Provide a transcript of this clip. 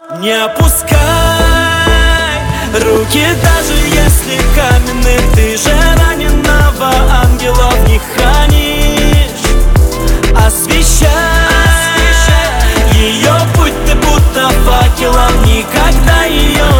Не опускай руки, даже если каменны. Ты же раненого ангела в них хранишь. Освещай ее путь, ты будто факелом. Никогда ее